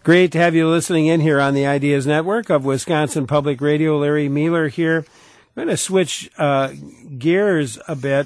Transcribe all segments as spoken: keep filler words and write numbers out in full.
Great to have you listening in here on the Ideas Network of Wisconsin Public Radio. Larry Mueller here. I'm going to switch uh, gears a bit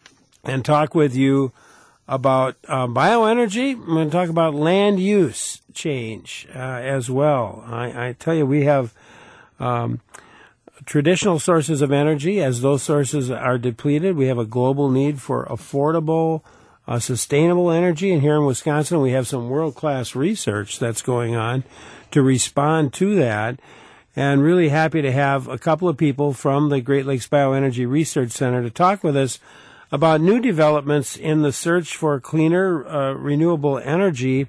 and talk with you about uh, bioenergy. I'm going to talk about land use change uh, as well. I, I tell you, we have um, traditional sources of energy. As those sources are depleted, we have a global need for affordable, Uh, sustainable energy, and here in Wisconsin we have some world-class research that's going on to respond to that, and really happy to have a couple of people from the Great Lakes Bioenergy Research Center to talk with us about new developments in the search for cleaner, uh, renewable energy.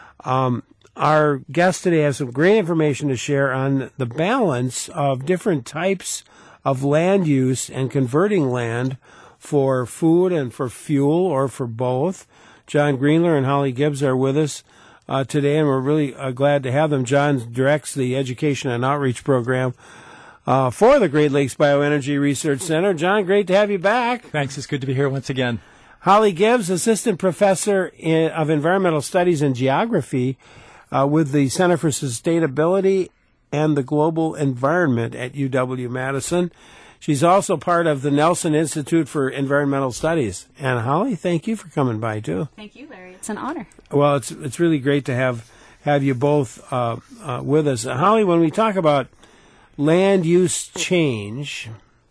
Um, our guest today has some great information to share on the balance of different types of land use and converting land for food and for fuel, or for both. John Greenler and Holly Gibbs are with us uh, today, and we're really uh, glad to have them. John directs the Education and Outreach Program uh, for the Great Lakes Bioenergy Research Center. John, great to have you back. Thanks. It's good to be here once again. Holly Gibbs, Assistant Professor in, of Environmental Studies and Geography uh, with the Center for Sustainability and the Global Environment at U W-Madison. She's also part of the Nelson Institute for Environmental Studies. And Holly, thank you for coming by, too. Thank you, Larry. It's an honor. Well, it's it's really great to have have you both uh, uh, with us. Uh, Holly, when we talk about land use change,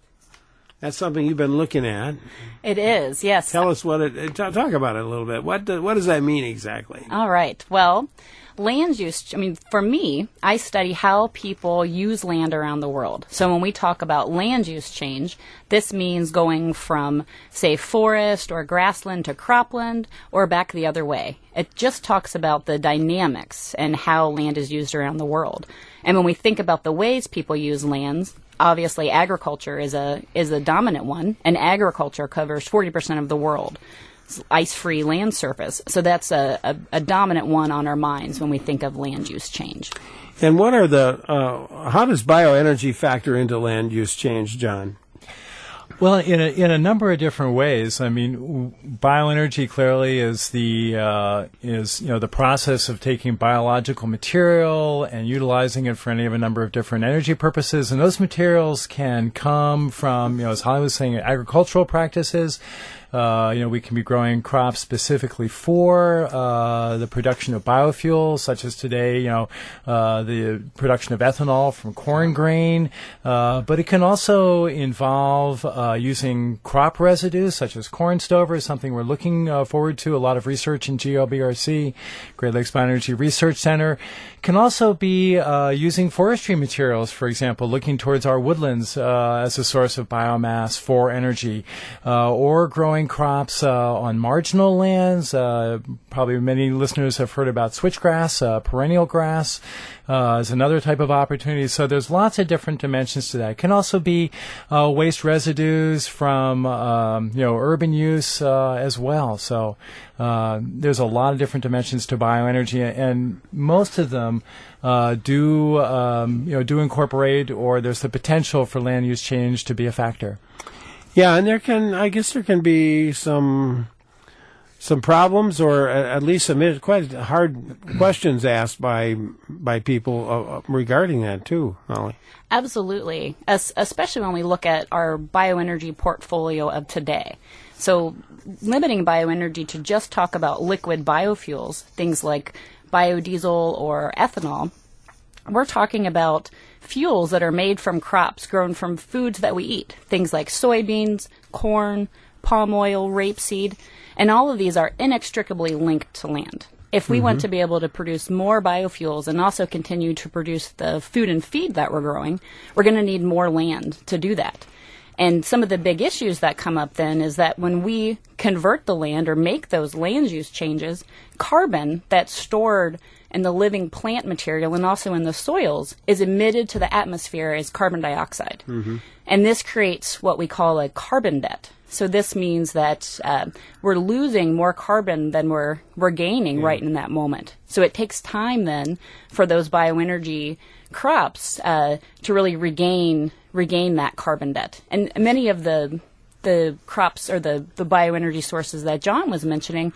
that's something you've been looking at. It is, yes. Tell us what it, talk about it a little bit. What do, what does that mean exactly? All right. Well, land use, I mean, for me, I study how people use land around the world. So when we talk about land use change, this means going from, say, forest or grassland to cropland, or back the other way. It just talks about the dynamics and how land is used around the world. And when we think about the ways people use lands, obviously agriculture is a is a dominant one, and agriculture covers forty percent of the world. Ice-free land surface. So that's a, a, a dominant one on our minds when we think of land use change. And what are the, uh, how does bioenergy factor into land use change, John? Well, in a, in a number of different ways. I mean, bioenergy clearly is the uh, is you know the process of taking biological material and utilizing it for any of a number of different energy purposes. And those materials can come from, you know, as Holly was saying, agricultural practices. Uh, you know, we can be growing crops specifically for uh, the production of biofuels, such as today, you know, uh, the production of ethanol from corn grain. Uh, but it can also involve uh, using crop residues, such as corn stover, something we're looking uh, forward to. A lot of research in G L B R C, Great Lakes Bioenergy Research Center. Can also be uh, using forestry materials, for example, looking towards our woodlands uh, as a source of biomass for energy, uh, or growing crops uh, on marginal lands. Uh, probably many listeners have heard about switchgrass, uh, perennial grass uh, is another type of opportunity. So there's lots of different dimensions to that. It can also be uh, waste residues from um, you know urban use uh, as well. So uh, there's a lot of different dimensions to bioenergy, and most of them uh, do um, you know do incorporate, or there's the potential for land use change to be a factor. Yeah, and there can, I guess there can be some some problems, or at least some quite hard questions asked by by people uh, regarding that too, Holly. Absolutely, As, especially when we look at our bioenergy portfolio of today. So limiting bioenergy to just talk about liquid biofuels, things like biodiesel or ethanol, we're talking about fuels that are made from crops grown from foods that we eat, things like soybeans, corn, palm oil, rapeseed, and all of these are inextricably linked to land. If we mm-hmm. want to be able to produce more biofuels and also continue to produce the food and feed that we're growing, we're going to need more land to do that. And some of the big issues that come up then is that when we convert the land or make those land use changes, carbon that's stored in the living plant material and also in the soils is emitted to the atmosphere as carbon dioxide. Mm-hmm. And this creates what we call a carbon debt. So this means that uh, we're losing more carbon than we're we're gaining yeah. right in that moment. So it takes time then for those bioenergy crops uh, to really regain regain that carbon debt. And many of the the crops or the, the bioenergy sources that John was mentioning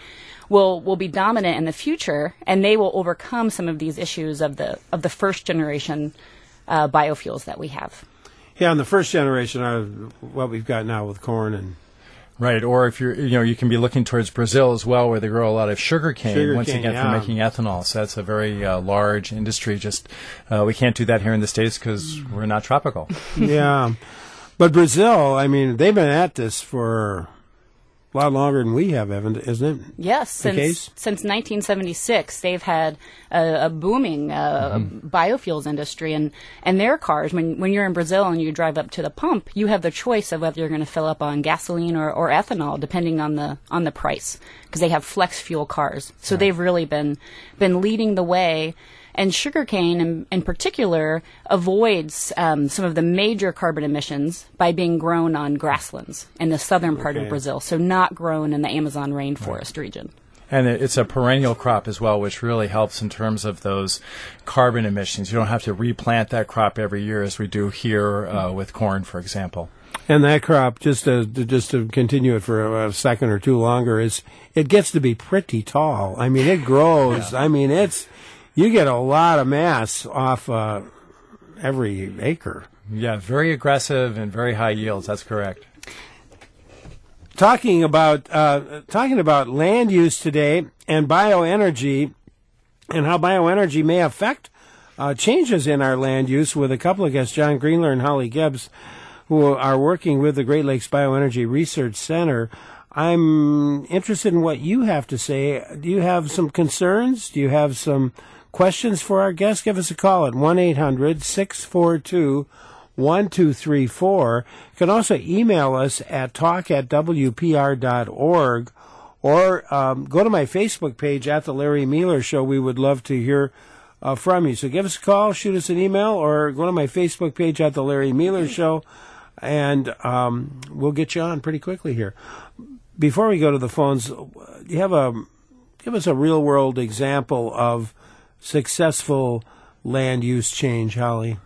will will be dominant in the future, and they will overcome some of these issues of the of the first generation uh, biofuels that we have. Yeah, and the first generation are what we've got now with corn and. Right, or if you're, you know, you can be looking towards Brazil as well, where they grow a lot of sugar cane, Sugar once cane, again, yeah. for making ethanol. So that's a very uh, large industry. Just uh, we can't do that here in the States because we're not tropical. Yeah, but Brazil, I mean, they've been at this for a lot longer than we have, Evan, isn't it? Yes, since case? since nineteen seventy-six, they've had a, a booming uh, mm-hmm. biofuels industry, and, and their cars. When when you're in Brazil and you drive up to the pump, you have the choice of whether you're going to fill up on gasoline or, or ethanol, depending on the on the price, because they have flex fuel cars. So right. they've really been been leading the way. And sugarcane, in, in particular, avoids um, some of the major carbon emissions by being grown on grasslands in the southern part okay. of Brazil, so not grown in the Amazon rainforest right. region. And it's a perennial crop as well, which really helps in terms of those carbon emissions. You don't have to replant that crop every year as we do here uh, with corn, for example. And that crop, just to, just to continue it for a second or two longer, is it gets to be pretty tall. I mean, it grows. yeah. I mean, it's... You get a lot of mass off uh, every acre. Yeah, very aggressive and very high yields. That's correct. Talking about uh, talking about land use today and bioenergy, and how bioenergy may affect uh, changes in our land use, with a couple of guests, John Greenler and Holly Gibbs, who are working with the Great Lakes Bioenergy Research Center. I'm interested in what you have to say. Do you have some concerns? Do you have some questions for our guests? Give us a call at one eight hundred six four two one two three four. You can also email us at talk at w p r dot org, or um, go to my Facebook page at The Larry Mealer Show. We would love to hear uh, from you. So give us a call, shoot us an email, or go to my Facebook page at The Larry Mealer Show, and um, we'll get you on pretty quickly here. Before we go to the phones, you have a give us a real-world example of successful land use change, Holly.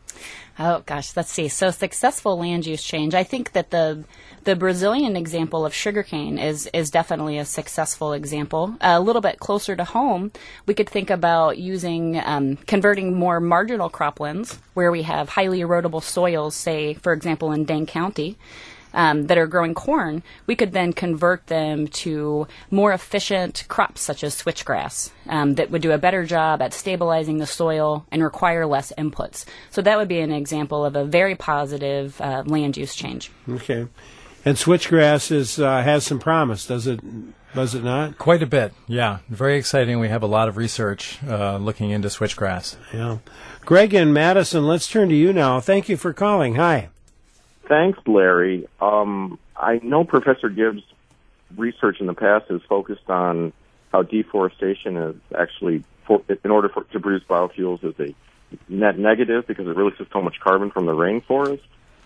Oh gosh, let's see. So successful land use change. I think that the the Brazilian example of sugarcane is is definitely a successful example. A little bit closer to home, we could think about using um, converting more marginal croplands where we have highly erodible soils, say, for example, in Dane County. Um, that are growing corn, we could then convert them to more efficient crops such as switchgrass um, that would do a better job at stabilizing the soil and require less inputs. So that would be an example of a very positive uh, land use change. Okay. And switchgrass is, uh, has some promise, does it, does it not? Quite a bit, yeah. Very exciting. We have a lot of research uh, looking into switchgrass. Yeah. Greg in Madison, let's turn to you now. Thank you for calling. Hi. Thanks, Larry. Um, I know Professor Gibbs' research in the past has focused on how deforestation is actually, for, in order for, to produce biofuels, is a net negative because it releases so much carbon from the rainforest.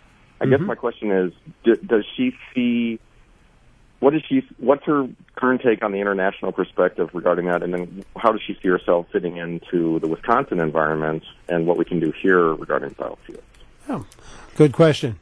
I mm-hmm. guess my question is, d- does she see, what is she, what's her current take on the international perspective regarding that, and then how does she see herself fitting into the Wisconsin environment and what we can do here regarding biofuels? Oh, good question.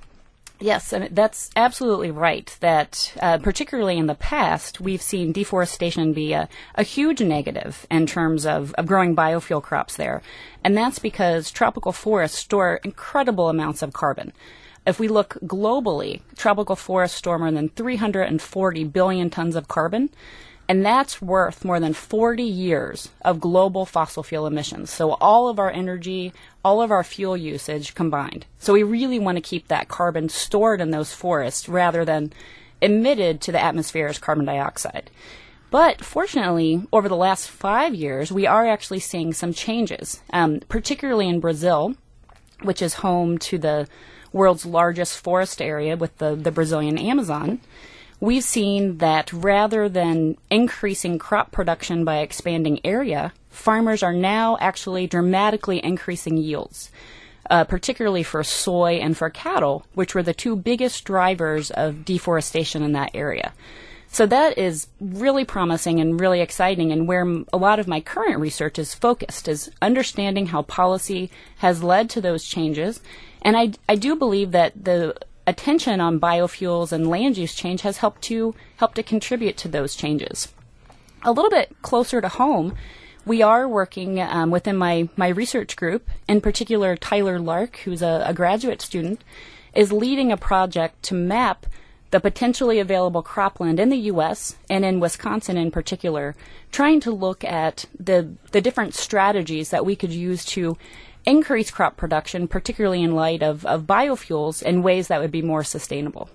Yes, and that's absolutely right, that uh, particularly in the past, we've seen deforestation be a, a huge negative in terms of, of growing biofuel crops there. And that's because tropical forests store incredible amounts of carbon. If we look globally, tropical forests store more than three hundred forty billion tons of carbon, and that's worth more than forty years of global fossil fuel emissions. So all of our energy, all of our fuel usage combined. So we really want to keep that carbon stored in those forests rather than emitted to the atmosphere as carbon dioxide. But fortunately, over the last five years, we are actually seeing some changes, um, particularly in Brazil, which is home to the world's largest forest area with the, the Brazilian Amazon. We've seen that rather than increasing crop production by expanding area, farmers are now actually dramatically increasing yields, uh, particularly for soy and for cattle, which were the two biggest drivers of deforestation in that area. So that is really promising and really exciting, and where a lot of my current research is focused, is understanding how policy has led to those changes. And I, I do believe that the attention on biofuels and land use change has helped to help to contribute to those changes. A little bit closer to home, we are working um, within my, my research group, in particular Tyler Lark, who's a, a graduate student, is leading a project to map the potentially available cropland in the U S and in Wisconsin in particular, trying to look at the, the different strategies that we could use to increase crop production, particularly in light of, of biofuels, in ways that would be more sustainable.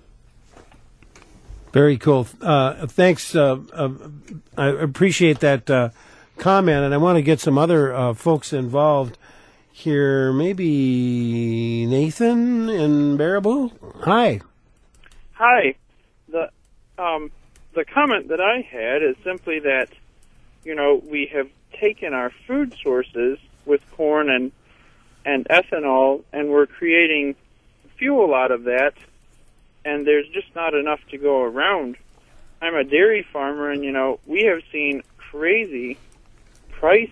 Very cool. Uh, thanks. Uh, uh, I appreciate that uh, comment, and I want to get some other uh, folks involved here. Maybe Nathan in Baraboo? Hi. Hi. The um, the comment that I had is simply that, you know, we have taken our food sources with corn and and ethanol, and we're creating fuel out of that, and there's just not enough to go around. I'm a dairy farmer, and, you know, we have seen crazy price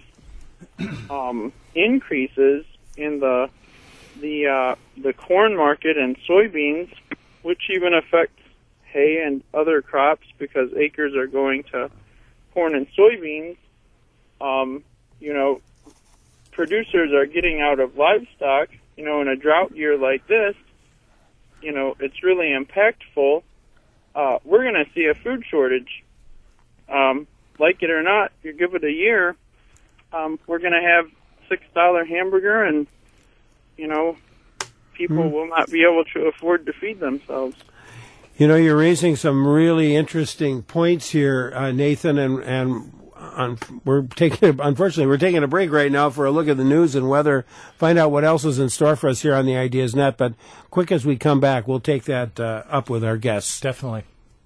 um, increases in the the uh, the corn market and soybeans, which even affects hay and other crops because acres are going to corn and soybeans. Um, you know, producers are getting out of livestock. You know, in a drought year like this, you know, it's really impactful. Uh, we're going to see a food shortage. Um, like it or not, you give it a year, um, we're going to have six dollar hamburger, and, you know, people mm. will not be able to afford to feed themselves. You know, you're raising some really interesting points here, uh, Nathan, and, and on, we're taking, unfortunately, we're taking a break right now for a look at the news and weather, find out what else is in store for us here on the Ideas Net. But quick as we come back, we'll take that uh, up with our guests. Definitely.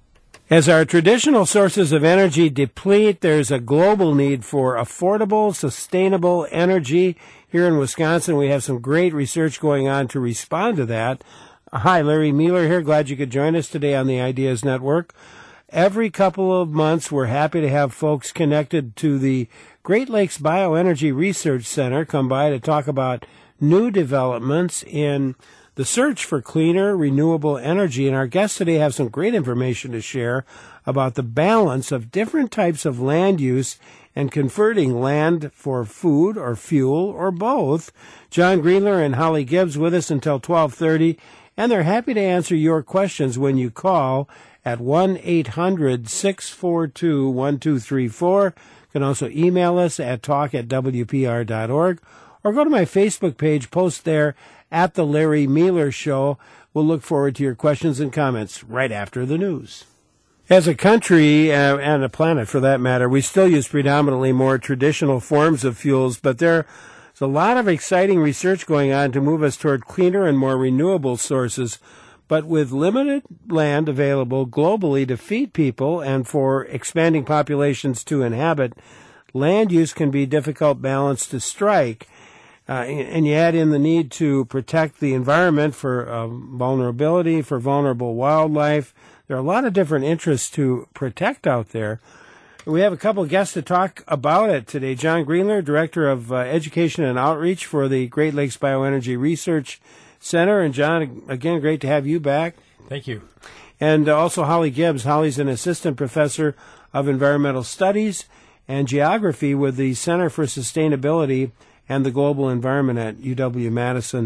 As our traditional sources of energy deplete, there's a global need for affordable, sustainable energy. Here in Wisconsin, we have some great research going on to respond to that. Hi, Larry Mueller here. Glad you could join us today on the Ideas Network. Every couple of months, we're happy to have folks connected to the Great Lakes Bioenergy Research Center come by to talk about new developments in the search for cleaner, renewable energy. And our guests today have some great information to share about the balance of different types of land use and converting land for food or fuel or both. John Greenler and Holly Gibbs with us until twelve thirty, and they're happy to answer your questions when you call at one eight hundred six four two one two three four. You can also email us at talk at w p r dot org, or go to my Facebook page, post there at The Larry Mueller Show. We'll look forward to your questions and comments right after the news. As a country, uh, and a planet for that matter, we still use predominantly more traditional forms of fuels, but there's a lot of exciting research going on to move us toward cleaner and more renewable sources. But with limited land available globally to feed people and for expanding populations to inhabit, land use can be a difficult balance to strike. Uh, and you add in the need to protect the environment for uh, vulnerability, for vulnerable wildlife. There are a lot of different interests to protect out there. We have a couple of guests to talk about it today. John Greenler, Director of uh, Education and Outreach for the Great Lakes Bioenergy Research Center. And John, again, great to have you back. Thank you. And uh, also Holly Gibbs. Holly's an Assistant Professor of Environmental Studies and Geography with the Center for Sustainability and the Global Environment at U W-Madison.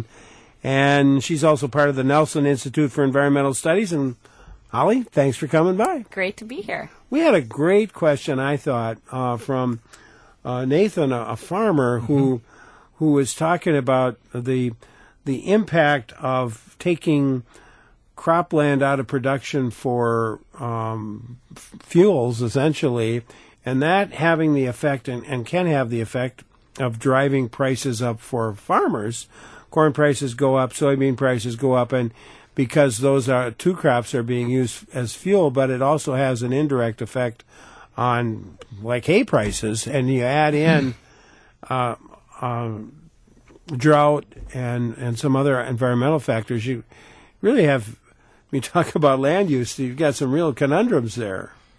And she's also part of the Nelson Institute for Environmental Studies. And Holly, thanks for coming by. Great to be here. We had a great question, I thought, uh, from uh, Nathan, a, a farmer mm-hmm. who who was talking about the the impact of taking cropland out of production for um, f- fuels, essentially, and that having the effect, and, and can have the effect, of driving prices up for farmers. Corn prices go up, soybean prices go up, and because those are two crops are being used as fuel, but it also has an indirect effect on, like, hay prices, and you add in uh, um, drought and, and some other environmental factors, you really have, when you talk about land use, you've got some real conundrums there.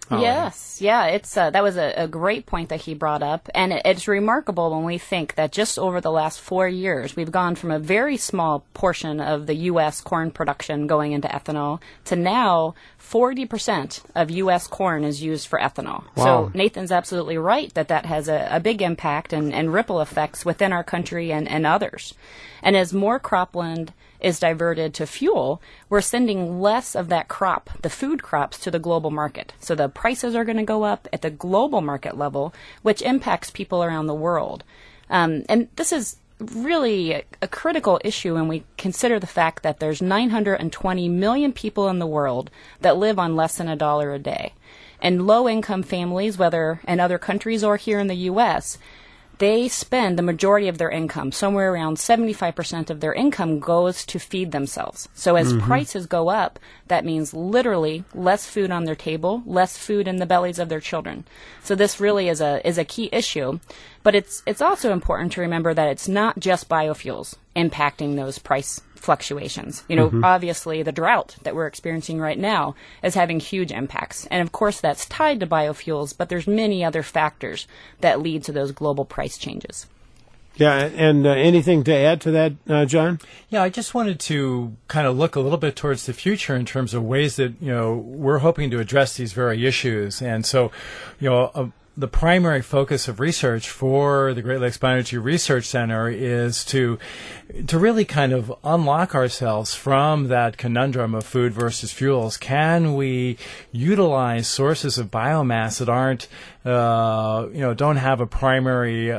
Holly. Yes, yeah, it's uh, that was a, a great point that he brought up, and it, it's remarkable when we think that just over the last four years, we've gone from a very small portion of the U S corn production going into ethanol to now forty percent of U S corn is used for ethanol. Wow. So Nathan's absolutely right that that has a, a big impact and, and ripple effects within our country and, and others. And as more cropland is diverted to fuel, we're sending less of that crop, the food crops, to the global market. So the prices are going to go up at the global market level, which impacts people around the world. Um, and this is really a, a critical issue when we consider the fact that there's nine hundred twenty million people in the world that live on less than a dollar a day. And low-income families, whether in other countries or here in the U S, they spend the majority of their income, somewhere around seventy-five percent of their income goes to feed themselves. So as mm-hmm. prices go up, that means literally less food on their table, less food in the bellies of their children. So this really is a is a key issue. But it's it's also important to remember that it's not just biofuels impacting those price fluctuations. You know, mm-hmm. obviously the drought that we're experiencing right now is having huge impacts. And of course that's tied to biofuels, but there's many other factors that lead to those global price changes. Yeah, and uh, anything to add to that, uh, John? Yeah, I just wanted to kind of look a little bit towards the future in terms of ways that, you know, we're hoping to address these very issues. And so, you know, a, the primary focus of research for the Great Lakes Bioenergy Research Center is to to really kind of unlock ourselves from that conundrum of food versus fuels. Can we utilize sources of biomass that aren't, uh, you know, don't have a primary uh,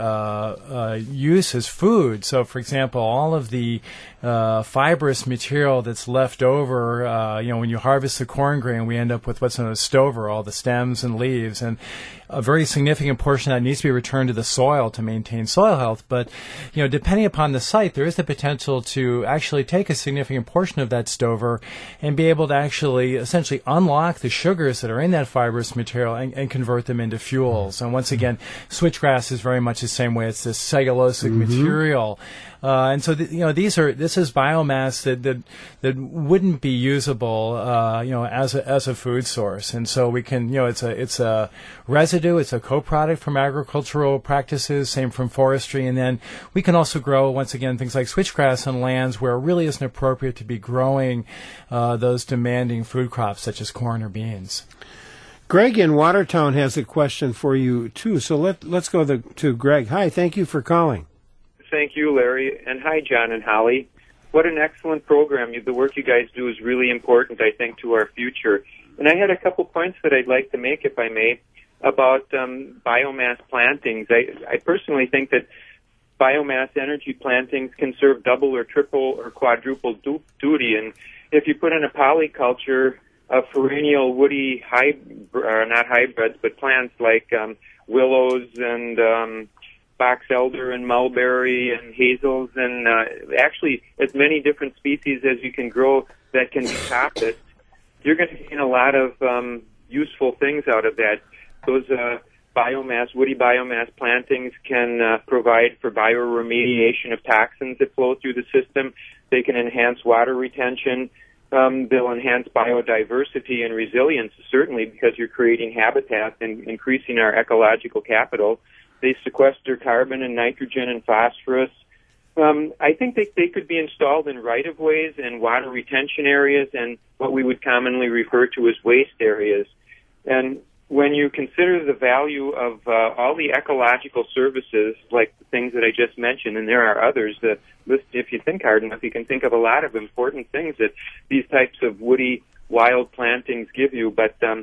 uh, use as food? So, for example, all of the uh, fibrous material that's left over, uh, you know, when you harvest the corn grain, we end up with what's known as stover, all the stems and leaves, and a very significant portion of that needs to be returned to the soil to maintain soil health. But, you know, depending upon the site, there is the potential to actually take a significant portion of that stover and be able to actually essentially unlock the sugars that are in that fibrous material and, and convert them into fuels. And once again, switchgrass is very much the same way. It's this cellulosic mm-hmm. material. Uh, and so, th- you know, these are this is biomass that that, that wouldn't be usable, uh, you know, as a as a food source. And so we can, you know, it's a it's a residue, it's a co-product from agricultural practices, same from forestry, and then we can also grow once again things like switchgrass on lands where it really isn't appropriate to be growing uh, those demanding food crops such as corn or beans. Greg in Watertown has a question for you too. So let let's go the, to Greg. Hi, thank you for calling. Thank you, Larry, and hi, John and Holly. What an excellent program. The work you guys do is really important, I think, to our future. And I had a couple points that I'd like to make, if I may, about um, biomass plantings. I, I personally think that biomass energy plantings can serve double or triple or quadruple du- duty. And if you put in a polyculture of perennial woody, hy- uh, not hybrids, but plants like um, willows and um, box elder and mulberry and hazels, and uh, actually as many different species as you can grow that can be coppiced, you're going to gain a lot of um, useful things out of that. Those uh, biomass, woody biomass plantings can uh, provide for bioremediation of toxins that flow through the system. They can enhance water retention. Um, they'll enhance biodiversity and resilience, certainly, because you're creating habitat and increasing our ecological capital. They sequester carbon and nitrogen and phosphorus. Um, I think they, they could be installed in right-of-ways and water retention areas and what we would commonly refer to as waste areas. And when you consider the value of uh, all the ecological services, like the things that I just mentioned, and there are others, the list, if you think hard enough, you can think of a lot of important things that these types of woody wild plantings give you. But um,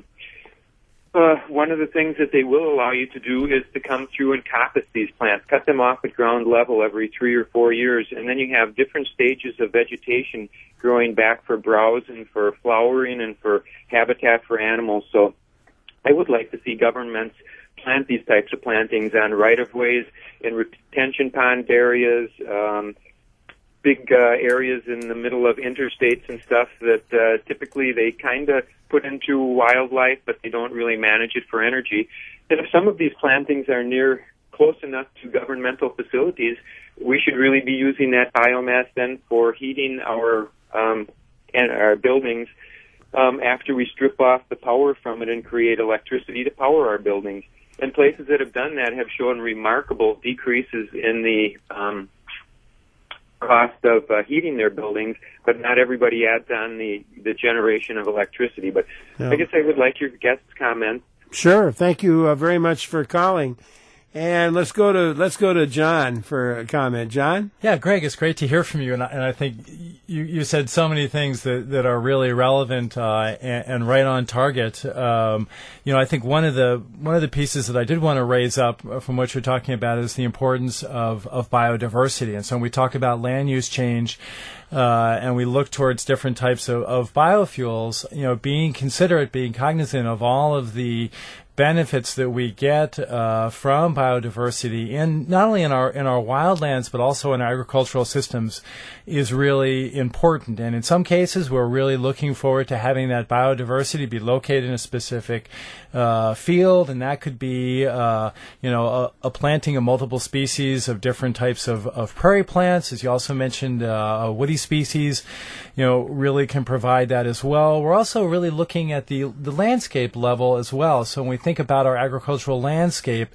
Uh, one of the things that they will allow you to do is to come through and coppice these plants, cut them off at ground level every three or four years, and then you have different stages of vegetation growing back for browse and for flowering and for habitat for animals. So I would like to see governments plant these types of plantings on right-of-ways, in retention pond areas, um, big uh, areas in the middle of interstates and stuff that uh, typically they kind of put into wildlife, but they don't really manage it for energy. And if some of these plantings are near close enough to governmental facilities, we should really be using that biomass then for heating our um, and our buildings um, after we strip off the power from it and create electricity to power our buildings. And places that have done that have shown remarkable decreases in the um, cost of uh, heating their buildings, but not everybody adds on the, the generation of electricity. But yeah. I guess I would like your guests' comments. Sure. Thank you uh, very much for calling. And let's go to let's go to John for a comment. John? Yeah, Greg, it's great to hear from you. And I, and I think you, you said so many things that, that are really relevant uh, and, and right on target. Um, you know, I think one of the one of the pieces that I did want to raise up from what you're talking about is the importance of, of biodiversity. And so when we talk about land use change, Uh, and we look towards different types of, of biofuels, you know, being considerate, being cognizant of all of the benefits that we get uh, from biodiversity in not only in our in our wildlands but also in agricultural systems is really important. And in some cases, we're really looking forward to having that biodiversity be located in a specific uh, field, and that could be uh, you know a, a planting of multiple species of different types of, of prairie plants, as you also mentioned, uh, woody species, you know, really can provide that as well. We're also really looking at the the landscape level as well. So when we think about our agricultural landscape,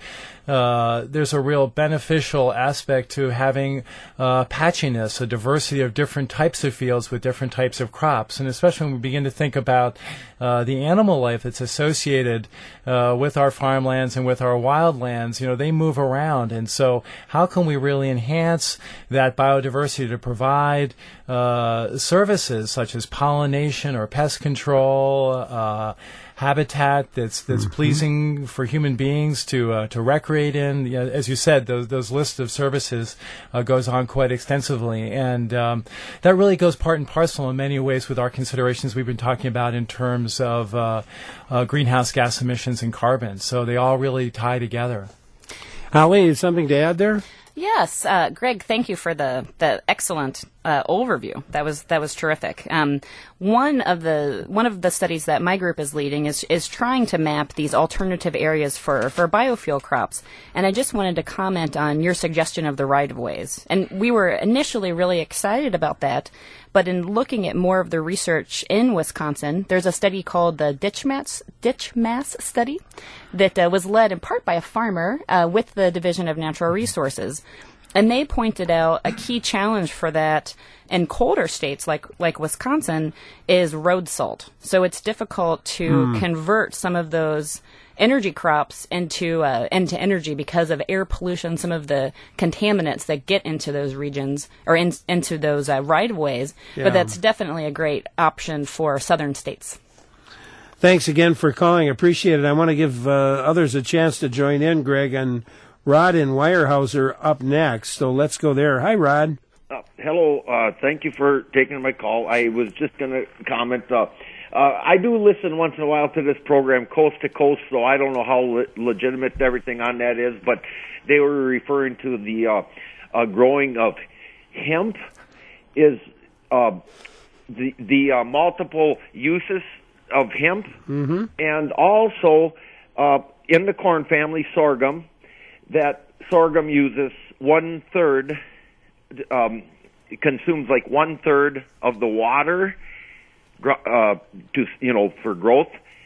uh, there's a real beneficial aspect to having uh, patchiness, a diversity of different types of fields with different types of crops. And especially when we begin to think about uh, the animal life that's associated uh, with our farmlands and with our wildlands, you know, they move around. And so how can we really enhance that biodiversity to provide uh, services such as pollination or pest control, uh, habitat that's that's mm-hmm. pleasing for human beings to uh, to recreate in. You know, as you said, those those lists of services uh, goes on quite extensively, and um, that really goes part and parcel in many ways with our considerations we've been talking about in terms of uh, uh, greenhouse gas emissions and carbon. So they all really tie together. Holly, something to add there? Yes, uh, Greg, thank you for the, the excellent uh, overview. That was that was terrific. Um, one of the one of the studies that my group is leading is is trying to map these alternative areas for, for biofuel crops. And I just wanted to comment on your suggestion of the right-of-ways. And we were initially really excited about that, but in looking at more of the research in Wisconsin, there's a study called the Ditch Mass, Ditch Mass Study that uh, was led in part by a farmer uh, with the Division of Natural Resources. And they pointed out a key challenge for that in colder states like like Wisconsin is road salt. So it's difficult to mm. convert some of those energy crops into uh, into energy because of air pollution, some of the contaminants that get into those regions or in, into those uh, right-of-ways. Yeah. But that's definitely a great option for southern states. Thanks again for calling. Appreciate it. I want to give uh, others a chance to join in, Greg, and Rod in Weyerhaeuser up next. So let's go there. Hi, Rod. Uh, hello. Uh, thank you for taking my call. I was just going to comment. Uh, uh, I do listen once in a while to this program, Coast to Coast, so I don't know how le- legitimate everything on that is, but they were referring to the uh, uh, growing of hemp is uh, the, the uh, multiple uses of hemp, mm-hmm. and also uh, in the corn family, sorghum, that sorghum uses one-third, um, it consumes like one-third of the water uh, to, you know, for growth.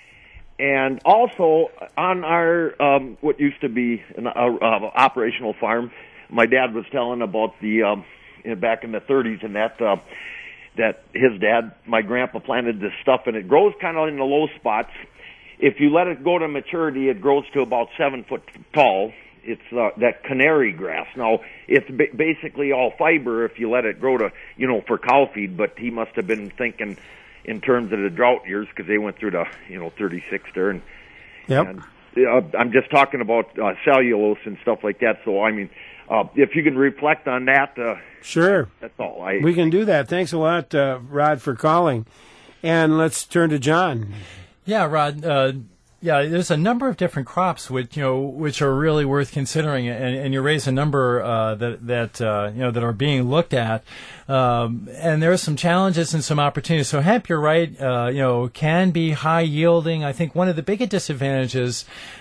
And also on our, um, what used to be an uh, uh, operational farm, my dad was telling about the, um, back in the thirties and that, uh, that his dad, my grandpa, planted this stuff, and it grows kind of in the low spots. If you let it go to maturity, it grows to about seven foot tall. It's uh, that canary grass. Now, it's ba- basically all fiber if you let it grow to, you know, for cow feed, but he must have been thinking in terms of the drought years because they went through the, you know, thirty-six there. And, yep. and uh, I'm just talking about uh, cellulose and stuff like that. So, I mean, uh, if you can reflect on that. Uh, sure. That's all. I, we can do that. Thanks a lot, uh, Rod, for calling. And let's turn to John. Yeah, Rod. Uh, yeah, there's a number of different crops which you know which are really worth considering, and, and you raise a number uh, that that uh, you know that are being looked at, um, and there are some challenges and some opportunities. So hemp, you're right, uh, you know, can be high yielding. I think one of the biggest disadvantages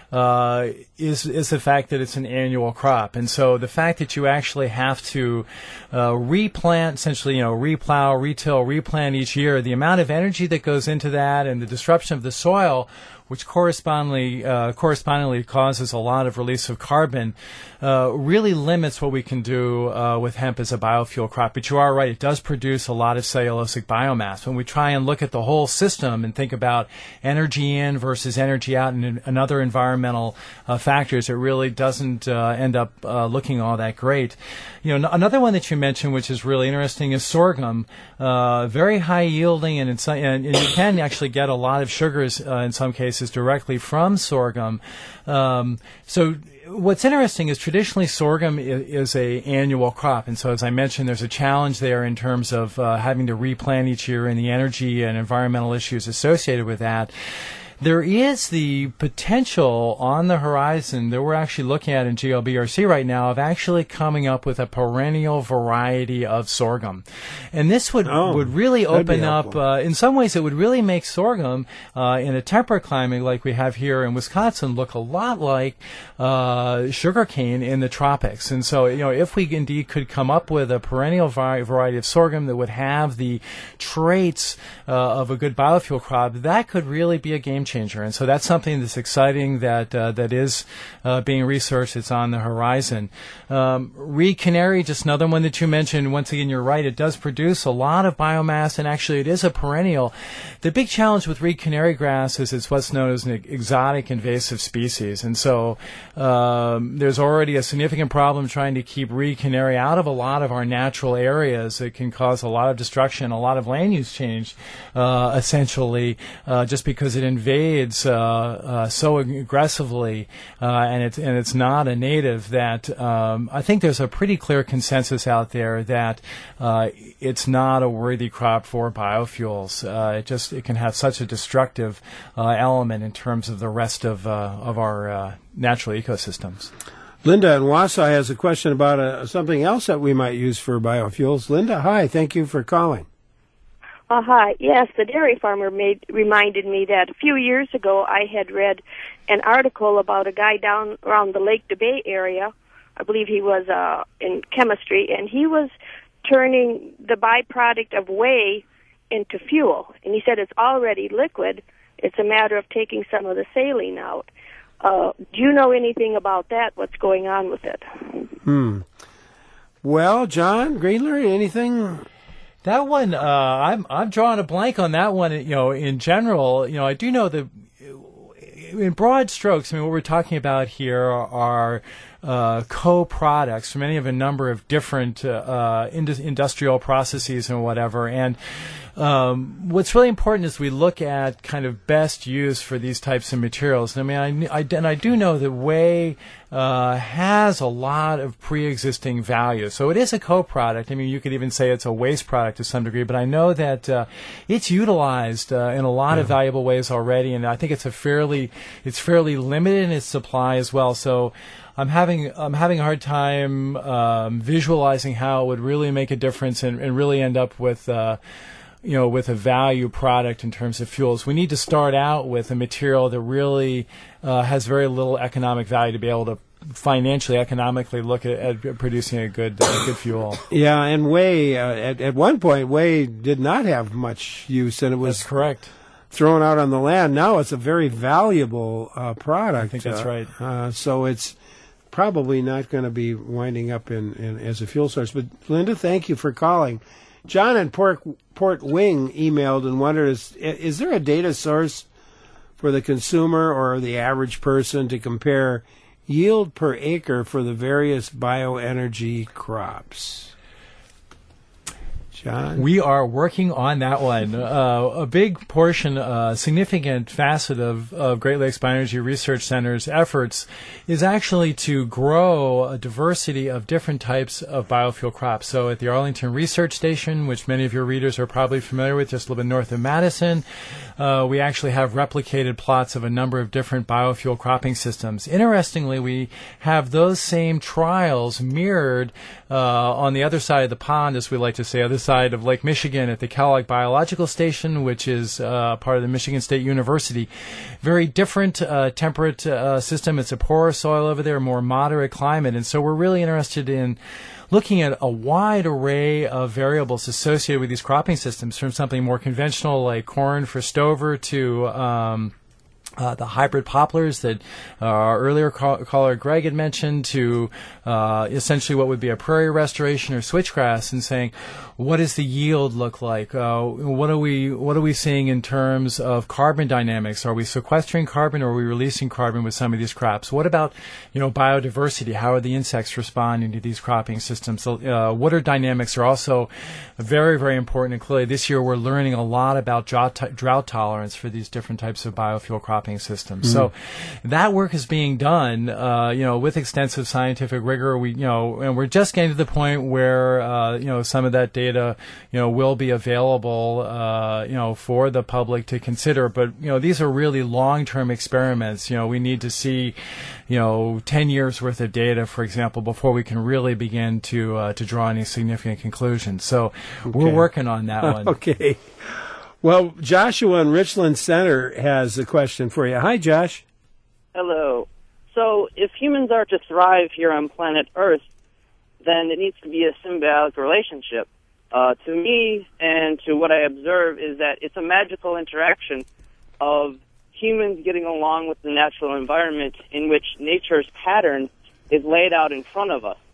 uh, is is the fact that it's an annual crop, and so the fact that you actually have to uh, replant, essentially, you know, replow, retill, replant each year, the amount of energy that goes into that, and the disruption of the soil, which correspondingly uh, correspondingly causes a lot of release of carbon, uh, really limits what we can do uh, with hemp as a biofuel crop. But you are right; it does produce a lot of cellulosic biomass. When we try and look at the whole system and think about energy in versus energy out and, and other environmental uh, factors, it really doesn't uh, end up uh, looking all that great. You know, n- another one that you mentioned, which is really interesting, is sorghum. Uh, very high yielding, and, in some, and, and you can actually get a lot of sugars uh, in some cases directly from sorghum. Um, so what's interesting is traditionally sorghum is, is a annual crop, and so as I mentioned, there's a challenge there in terms of uh, having to replant each year and the energy and environmental issues associated with that. There is the potential on the horizon that we're actually looking at in G L B R C right now of actually coming up with a perennial variety of sorghum. And this would, oh, would really open up, helpful. uh, in some ways it would really make sorghum uh, in a temperate climate like we have here in Wisconsin look a lot like uh, sugarcane in the tropics. And so, you know, if we indeed could come up with a perennial vari- variety of sorghum that would have the traits uh, of a good biofuel crop, that could really be a game changer. And so that's something that's exciting that uh, that is uh, being researched. It's on the horizon. Um, Reed Canary, just another one that you mentioned. Once again, you're right. It does produce a lot of biomass, and actually it is a perennial. The big challenge with Reed Canary grass is it's what's known as an exotic invasive species. And so um, there's already a significant problem trying to keep Reed Canary out of a lot of our natural areas. It can cause a lot of destruction, a lot of land use change, uh, essentially, uh, just because it invades Uh, uh, so aggressively, uh, and it's and it's not a native. That um, I think there's a pretty clear consensus out there that uh, it's not a worthy crop for biofuels. Uh, it just it can have such a destructive uh, element in terms of the rest of uh, of our uh, natural ecosystems. Linda in Wausau has a question about uh, something else that we might use for biofuels. Linda, hi. Thank you for calling. Uh, hi. Yes, the dairy farmer made reminded me that a few years ago I had read an article about a guy down around the Lake DeBay area. I believe he was uh, in chemistry, and he was turning the byproduct of whey into fuel. And he said it's already liquid. It's a matter of taking some of the saline out. Uh, do you know anything about that? What's going on with it? Hmm. Well, John Greenler, anything? That one, uh, I'm I'm drawing a blank on that one. You know, in general, you know, I do know that in broad strokes, I mean, what we're talking about here are uh, co-products from any of a number of different uh, uh, indus- industrial processes and whatever. And um, what's really important is we look at kind of best use for these types of materials. And I mean, I, I, and I do know that whey uh, has a lot of pre-existing value. So it is a co-product. I mean, you could even say it's a waste product to some degree, but I know that uh, it's utilized uh, in a lot yeah. of valuable ways already, and I think it's a fairly, it's fairly limited in its supply as well. So I'm having I'm having a hard time um, visualizing how it would really make a difference and, and really end up with uh, you know with a value product in terms of fuels. We need to start out with a material that really uh, has very little economic value to be able to financially, economically look at, at producing a good uh, good fuel. Yeah, and whey uh, at at one point whey did not have much use, and it was That's correct. thrown out on the land. Now it's a very valuable uh, product. I think that's uh, right. Uh, so it's probably not going to be winding up in, in as a fuel source. But Linda, thank you for calling. John in Port, Port Wing emailed and wondered, is, is there a data source for the consumer or the average person to compare yield per acre for the various bioenergy crops? John? We are working on that one. Uh, a big portion, a uh, significant facet of, of Great Lakes Bioenergy Research Center's efforts is actually to grow a diversity of different types of biofuel crops. So at the Arlington Research Station, which many of your readers are probably familiar with, just a little bit north of Madison, uh, we actually have replicated plots of a number of different biofuel cropping systems. Interestingly, we have those same trials mirrored uh, on the other side of the pond, as we like to say, other side side of Lake Michigan at the Kellogg Biological Station, which is uh, part of the Michigan State University. Very different uh, temperate uh, system. It's a poorer soil over there, more moderate climate. And so we're really interested in looking at a wide array of variables associated with these cropping systems, from something more conventional like corn for stover to um, Uh, the hybrid poplars that uh, our earlier call- caller Greg had mentioned, to uh, essentially what would be a prairie restoration or switchgrass, and saying, what does the yield look like? Uh, what are we what are we seeing in terms of carbon dynamics? Are we sequestering carbon, or are we releasing carbon with some of these crops? What about, you know, biodiversity? How are the insects responding to these cropping systems? So, uh, water dynamics are also very, very important. And clearly, this year we're learning a lot about drought, t- drought tolerance for these different types of biofuel cropping systems. Mm-hmm. So that work is being done, uh, you know, with extensive scientific rigor. We, you know, and we're just getting to the point where, uh, you know, some of that data, you know, will be available, uh, you know, for the public to consider. But, you know, these are really long-term experiments. You know, we need to see, you know, ten years worth of data, for example, before we can really begin to uh, to draw any significant conclusions. So okay. We're working on that one. Okay. Well, Joshua in Richland Center has a question for you. Hi, Josh. Hello. So if humans are to thrive here on planet Earth, then it needs to be a symbiotic relationship. Uh, to me, and to what I observe, is that it's a magical interaction of humans getting along with the natural environment in which nature's pattern is laid out in front of us.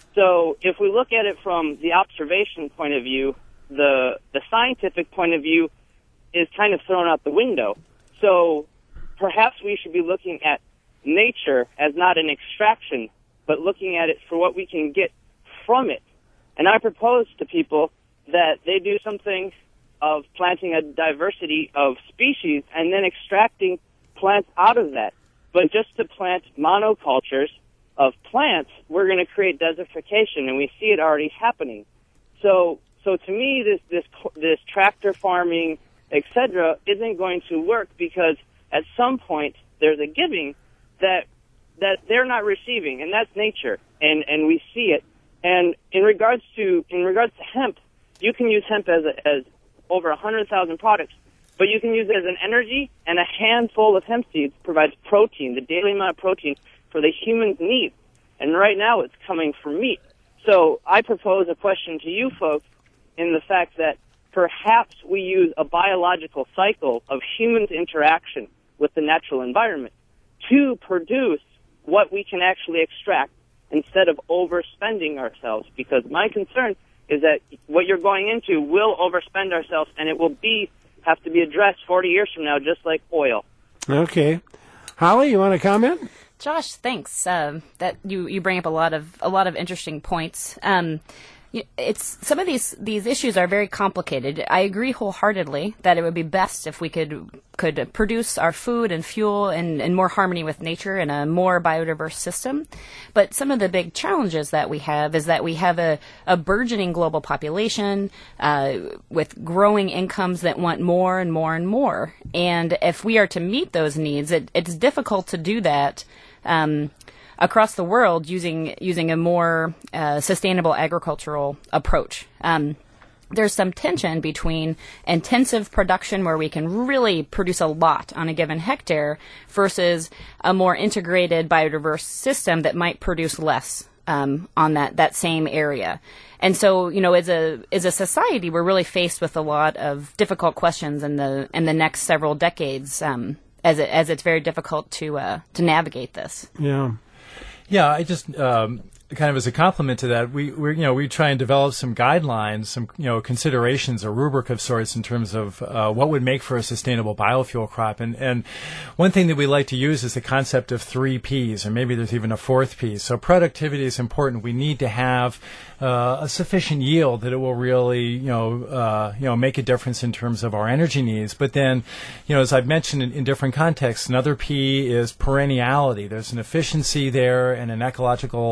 So if we look at it from the observation point of view, the the scientific point of view is kind of thrown out the window. So perhaps we should be looking at nature as not an extraction, but looking at it for what we can get from it. And I propose to people that they do something of planting a diversity of species and then extracting plants out of that. But just to plant monocultures of plants, we're going to create desertification, and we see it already happening. So, so to me, this this this tractor farming, et cetera, isn't going to work, because at some point there's a giving that that they're not receiving, and that's nature, and and we see it. And in regards to in regards to hemp, you can use hemp as a, as over a hundred thousand products, but you can use it as an energy, and a handful of hemp seeds provides protein, the daily amount of protein for the human's needs. And right now it's coming from meat. So I propose a question to you folks in the fact that perhaps we use a biological cycle of humans' interaction with the natural environment to produce what we can actually extract instead of overspending ourselves. Because my concern is that what you're going into will overspend ourselves, and it will be have to be addressed forty years from now, just like oil. Okay. Holly, you want to comment? Josh, thanks. Um, that you, you bring up a lot of a lot of interesting points. Um, you, it's some of these these issues are very complicated. I agree wholeheartedly that it would be best if we could could produce our food and fuel in, in more harmony with nature in a more biodiverse system. But some of the big challenges that we have is that we have a, a burgeoning global population uh, with growing incomes that want more and more and more. And if we are to meet those needs, it, it's difficult to do that Um, across the world using using a more uh, sustainable agricultural approach. Um, there's some tension between intensive production where we can really produce a lot on a given hectare versus a more integrated biodiverse system that might produce less um, on that, that same area. And so, you know, as a as a society, we're really faced with a lot of difficult questions in the in the next several decades. Um, As it, as it's very difficult to uh, to navigate this. Yeah, yeah. I just um, kind of as a complement to that, we we you know we try and develop some guidelines, some you know considerations, a rubric of sorts in terms of uh, what would make for a sustainable biofuel crop. And and one thing that we like to use is the concept of three P's, or maybe there's even a fourth P. So productivity is important. We need to have uh, a sufficient yield that it will really you know uh, you know make a difference in terms of our energy needs. But then, you know, as I've mentioned in, in different contexts, another P is perenniality. There's an efficiency there and an ecological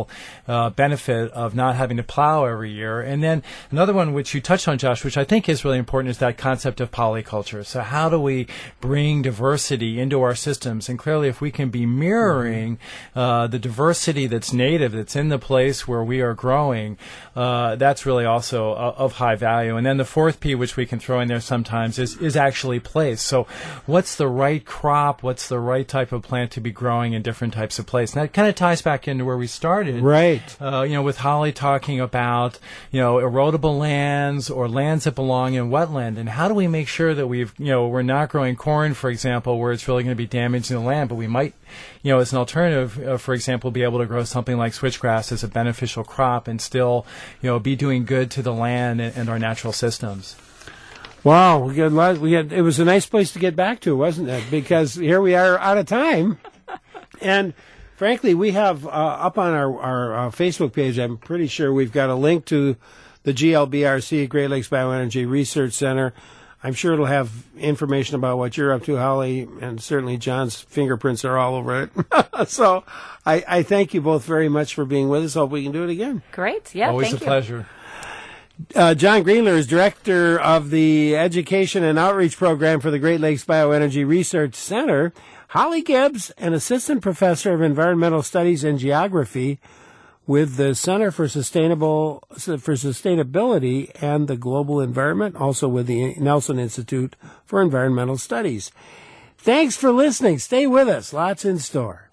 uh, benefit of not having to plow every year. And then another one which you touched on, Josh, which I think is really important, is that concept of polyculture. So how do we bring diversity into our systems? And clearly, if we can be mirroring uh, the diversity that's native, that's in the place where we are growing, uh, that's really also uh, of high value. And then the fourth P, which we can throw in there sometimes, is, is actually place. So what's the right crop? What's the right type of plant to be growing in different types of place? And that kind of ties back into where we started. Right. Uh, you know, with Holly talking about, you know, erodible lands or lands that belong in wetland. And how do we make sure that we've, you know, we're not growing corn, for example, where it's really going to be damaging the land, but we might, you know, as an alternative, uh, for example, be able to grow something like switchgrass as a beneficial crop and still, you know, be doing good to the land and, and our natural systems. Wow, we got a lot, we had, it was a nice place to get back to, wasn't it? Because here we are out of time. And frankly, we have uh, up on our, our uh, Facebook page, I'm pretty sure we've got a link to the G L B R C, Great Lakes Bioenergy Research Center. I'm sure it'll have information about what you're up to, Holly, and certainly John's fingerprints are all over it. So I, I thank you both very much for being with us. Hope we can do it again. Great. Yeah, Always thank a you. pleasure. Uh, John Greenler is Director of the Education and Outreach Program for the Great Lakes Bioenergy Research Center. Holly Gibbs, an Assistant Professor of Environmental Studies and Geography with the Center for Sustainable for Sustainability and the Global Environment, also with the Nelson Institute for Environmental Studies. Thanks for listening. Stay with us. Lots in store.